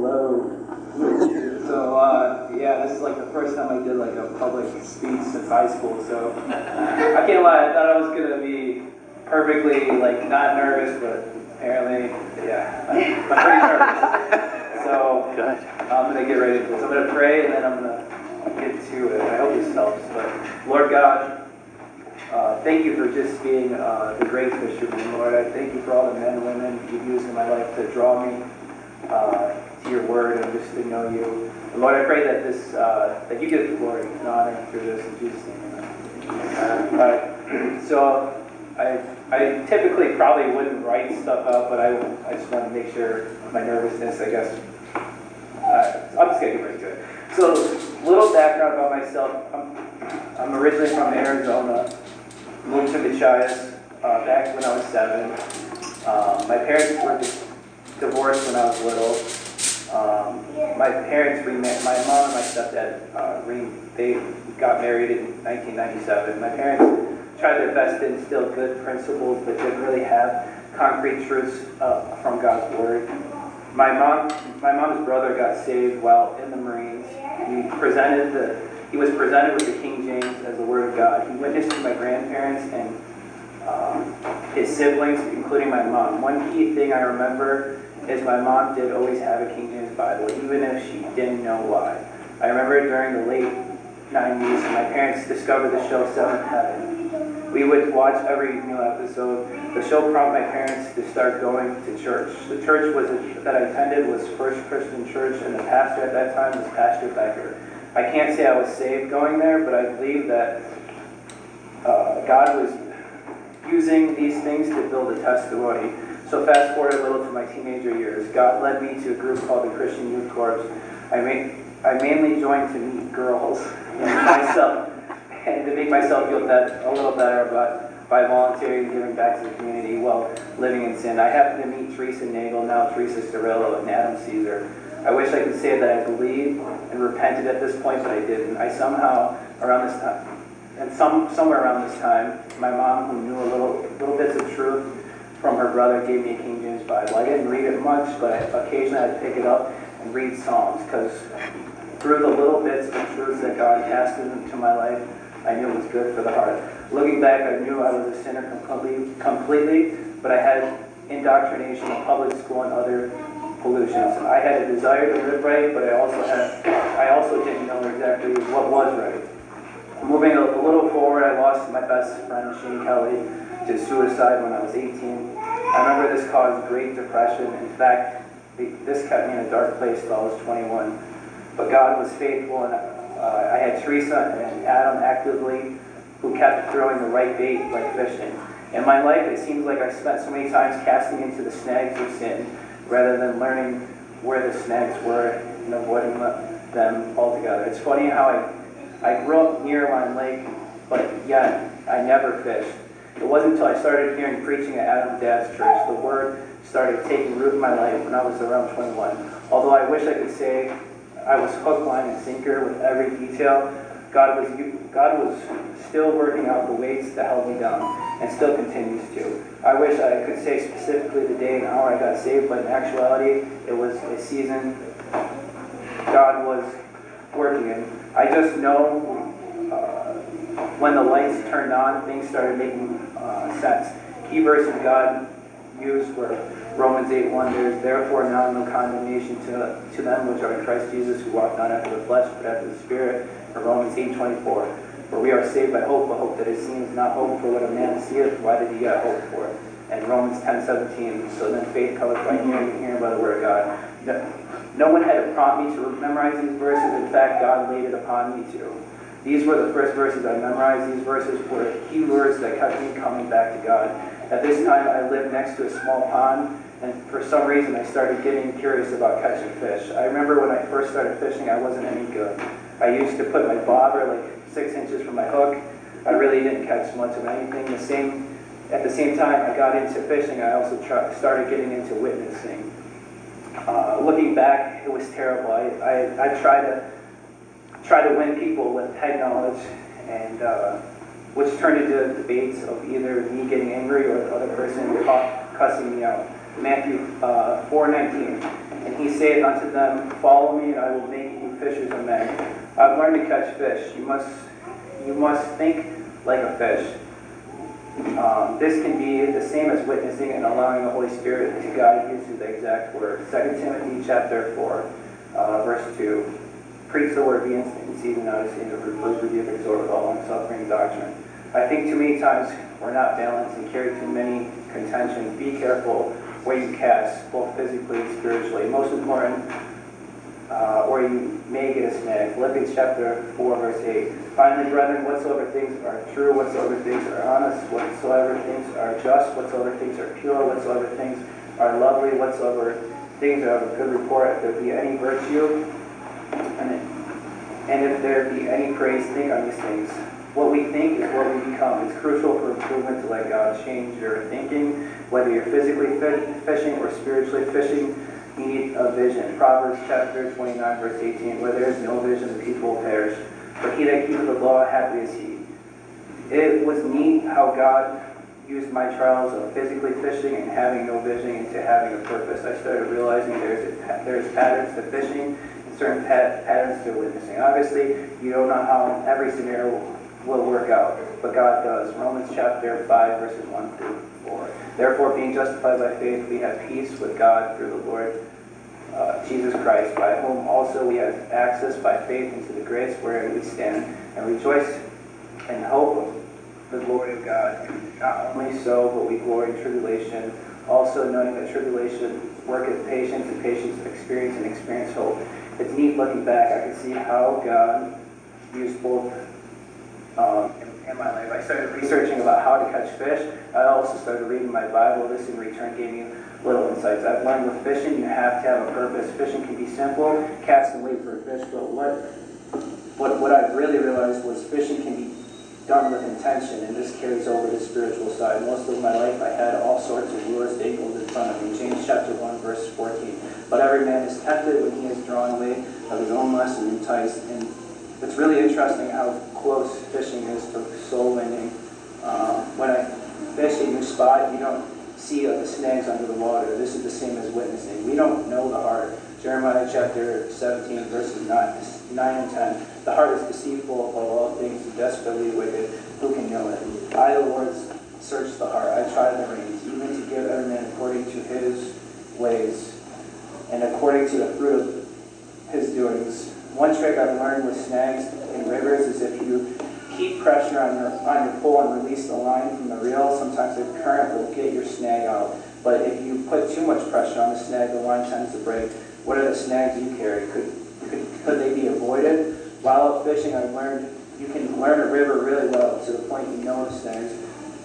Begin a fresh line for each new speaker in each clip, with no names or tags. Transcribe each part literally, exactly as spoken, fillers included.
Hello. So, uh, yeah, this is like the first time I did like a public speech since high school, so I can't lie, I thought I was going to be perfectly, like, not nervous, but apparently, yeah, I'm, I'm pretty nervous. So, I'm going to get ready for this. I'm going to pray, and then I'm going to get to it. I hope this helps. But, Lord God, uh, thank you for just being uh, the great fisherman, Lord. I thank you for all the men and women you've used in my life to draw me uh, to your word and just to know you. And Lord, I pray that this, uh, that you get the glory and honor through this in Jesus' name. Amen. Uh, so, I I typically probably wouldn't write stuff out, but I I just want to make sure my nervousness, I guess. Uh, I'm just gonna get right to it. So, little background about myself. I'm I'm originally from Arizona. Moved to Machias uh, back when I was seven. Um, my parents were divorced when I was little. Um, my parents remarried. My mom and my stepdad uh, re they got married in nineteen ninety-seven. My parents tried their best to instill good principles, but didn't really have concrete truths uh, from God's word. My mom, my mom's brother got saved while in the Marines. He presented the, he was presented with the King James as the Word of God. He witnessed to my grandparents and um, his siblings, including my mom. One key thing I remember is my mom did always have a King James Bible, even if she didn't know why. I remember during the late nineties, my parents discovered the show Seventh Heaven. We would watch every new episode. The show prompted my parents to start going to church. The church was a, that I attended was First Christian Church, and the pastor at that time was Pastor Becker. I can't say I was saved going there, but I believe that uh, God was using these things to build a testimony. So fast forward a little to my teenager years. God led me to a group called the Christian Youth Corps. I, ma I mainly joined to meet girls and myself. And to make myself feel that a little better about by volunteering and giving back to the community while living in sin. I happened to meet Teresa Nagel, now Teresa Starillo, and Adam Caesar. I wish I could say that I believed and repented at this point, but I didn't. I somehow, around this time, and some somewhere around this time, my mom, who knew a little little bits of truth from her brother, gave me a King James Bible. I didn't read it much, but I, occasionally I'd pick it up and read Psalms, because through the little bits of truths that God cast into my life, I knew it was good for the heart. Looking back, I knew I was a sinner completely, completely, but I had indoctrination in public school and other pollutions. I had a desire to live right, but I also had, I also didn't know exactly what was right. Moving a, a little forward, I lost my best friend, Shane Kelly, to suicide when I was eighteen. I remember this caused great depression. In fact, this kept me in a dark place till I was twenty-one. But God was faithful, and Uh, I had Teresa and Adam actively who kept throwing the right bait like fishing. In my life, it seems like I spent so many times casting into the snags of sin rather than learning where the snags were and avoiding them altogether. It's funny how I, I grew up near Lime Lake, but yet I never fished. It wasn't until I started hearing preaching at Adam's dad's church, the word started taking root in my life when I was around twenty-one. Although I wish I could say I was hook, line, and sinker with every detail, God was God was still working out the weights that held me down, and still continues to. I wish I could say specifically the day and hour I got saved, but in actuality, it was a season God was working in. I just know uh, when the lights turned on, things started making uh, sense. Key verses God used were Romans eight one, there is therefore now no condemnation to, to them which are in Christ Jesus, who walk not after the flesh, but after the Spirit. Or Romans eight twenty-four, for we are saved by hope, but hope that is seen is not hope for what a man seeth, why did he yet hope for it? And Romans ten seventeen, so then faith cometh by hearing, and hearing by the word of God. No, no one had to prompt me to memorize these verses. In fact, God laid it upon me to. These were the first verses I memorized. These verses were key words that kept me coming back to God. At this time, I lived next to a small pond, and for some reason, I started getting curious about catching fish. I remember when I first started fishing, I wasn't any good. I used to put my bobber like six inches from my hook. I really didn't catch much of anything. The same, at the same time I got into fishing, I also try, started getting into witnessing. Uh, looking back, it was terrible. I, I, I tried to try to win people with head knowledge, and uh, which turned into debates of either me getting angry or the other person cussing me out. Matthew uh, four nineteen. And he saith unto them, Follow me, and I will make you fishers of men. I've learned to catch fish. You must, you must think like a fish. Um, this can be the same as witnessing and allowing the Holy Spirit to guide you to the exact word. Second Timothy chapter four, uh, verse two. Preach the word, be instant in season, not ashamed of reproof, rebuke, exhort with all long-suffering doctrine. I think too many times we're not balanced and carry too many contentions. Be careful where you cast, both physically and spiritually. Most important, uh, or you may get a snag. Philippians chapter four, verse eight. Finally, brethren, whatsoever things are true, whatsoever things are honest, whatsoever things are just, whatsoever things are pure, whatsoever things are lovely, whatsoever things are of good report, if there be any virtue, and, and if there be any praise, think on these things. What we think is what we become. It's crucial for improvement to let God change your thinking. Whether you're physically fishing or spiritually fishing, you need a vision. Proverbs chapter twenty-nine, verse eighteen, where there is no vision, the people will perish. But he that keepeth the law, happy is he. It was neat how God used my trials of physically fishing and having no vision into having a purpose. I started realizing there's a, there's patterns to fishing and certain pat, patterns to witnessing. Obviously, you don't know how every scenario will work out, but God does. Romans chapter five, verses one through four. Therefore, being justified by faith, we have peace with God through the Lord uh, Jesus Christ, by whom also we have access by faith into the grace wherein we stand, and rejoice in hope of the glory of God. Not only so, but we glory in tribulation, also knowing that tribulation worketh patience, and patience experience, and experience hope. It's neat looking back. I can see how God used both Um, in, in my life. I started researching about how to catch fish. I also started reading my Bible. This in return gave me little insights. I've learned with fishing, you have to have a purpose. Fishing can be simple, cast and wait for a fish, but what, what, what I really realized was fishing can be done with intention, and this carries over to the spiritual side. Most of my life I had all sorts of lures dangled in front of me. James chapter one, verse fourteen. But every man is tempted when he is drawn away of his own lust and enticed. And it's really interesting how close fishing is to soul winning. Um, when I fish a new spot, you don't see uh, the snags under the water. This is the same as witnessing. We don't know the heart. Jeremiah chapter seventeen, verses nine and ten. The heart is deceitful above all things, and desperately wicked. Who can know it? I, the Lord, search the heart. I try the reins, even to give every man according to his ways, and according to the fruit of his doings. One trick I've learned with snags in rivers is if you keep pressure on your on your pole and release the line from the reel, sometimes the current will get your snag out. But if you put too much pressure on the snag, the line tends to break. What are the snags you carry? Could, could, could they be avoided? While out fishing, I've learned you can learn a river really well to the point you know the snags.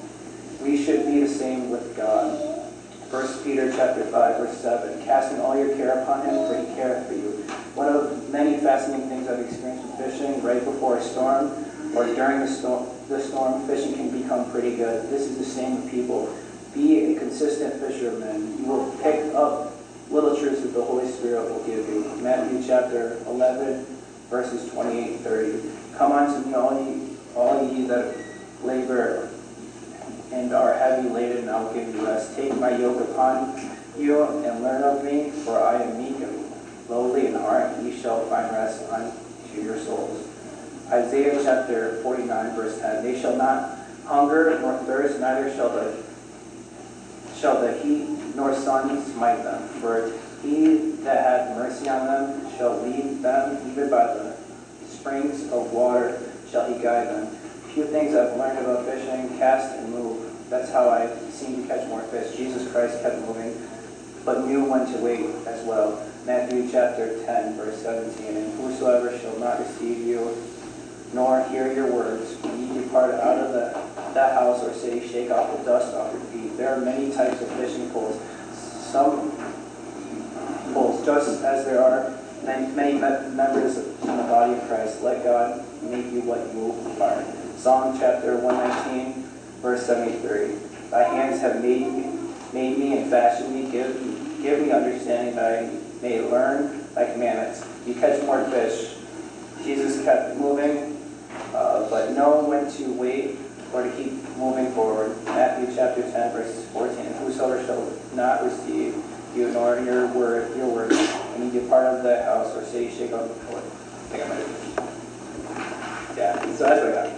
We should be the same with God. First Peter chapter five, verse seven, casting all your care upon him, for he careth for you. One of the many fascinating things I've experienced with fishing, right before a storm or during the storm, the storm, fishing can become pretty good. This is the same with people. Be a consistent fisherman. You will pick up little truths that the Holy Spirit will give you. Matthew chapter eleven, verses twenty-eight and thirty. Come unto me, all ye, all ye that labor and are heavy laden, and I will give you rest. Take my yoke upon you and learn of me, for I am meek and lowly in heart, and ye shall find rest unto your souls. Isaiah chapter forty-nine, verse ten. They shall not hunger nor thirst, neither shall the shall the heat nor sun smite them. For he that hath mercy on them shall lead them, even by the springs of water shall he guide them. Few things I've learned about fishing: cast and move. That's how I seem to catch more fish. Jesus Christ kept moving, but knew when to wait as well. Matthew chapter ten, verse seventeen. And whosoever shall not receive you, nor hear your words, when ye depart out of the, that house or city, shake off the dust off your feet. There are many types of fishing poles. Some poles, just as there are many, many members in the body of Christ. Let God make you what you are. Psalm chapter one nineteen, verse seventy-three. Thy hands have made me, made me and fashioned me. Give, give me understanding that I may learn thy commandments. You catch more fish. Jesus kept moving, uh, but know when to wait or to keep moving forward. Matthew chapter ten, verses fourteen. And whosoever shall not receive you nor your word, your word, when you depart of the house or city, shake out the floor. I think I might have. Yeah, so that's what I got.